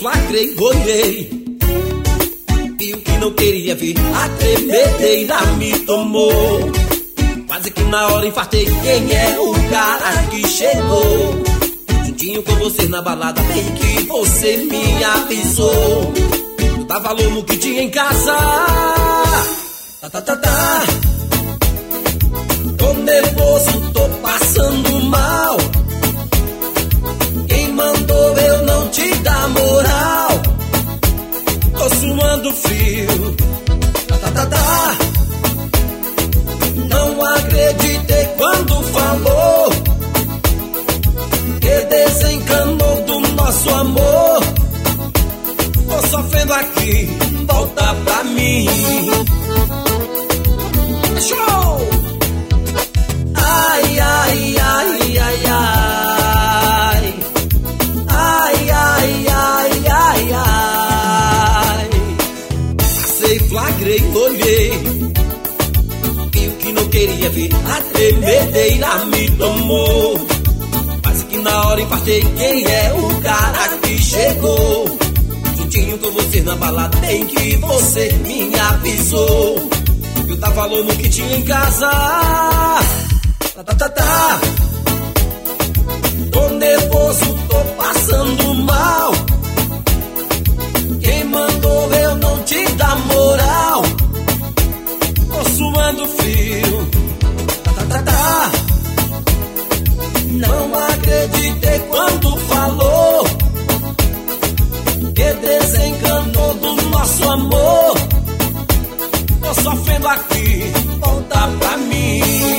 flagrei, olhei. Viu que não queria ver, a tremedeira me tomou. Quase que na hora infartei, quem é o cara que chegou? Juntinho com você na balada, bem que você me avisou. Eu tava louco que tinha em casa. Tô nervoso, tô passando mal. Quem mandou eu não te dar moral? Tô suando frio. Não acreditei quando falou que desencanou do nosso amor. Tô sofrendo aqui, volta pra mim. Show! Ai, ai, ai, ai, ai. Ai, ai, ai, ai, ai. Passei, flagrei, olhei. Viu que não queria ver, a tremedeira me tomou. Quase que na hora infartei, quem é o cara que chegou? Juntinho com você na balada, bem que você me avisou. Eu tava louco que tinha em casa. Tô nervoso, tô passando mal. Quem mandou eu não te dar moral? Tô suando frio. Não acreditei quando falou que desenganou do nosso amor. Tô sofrendo aqui, volta pra mim.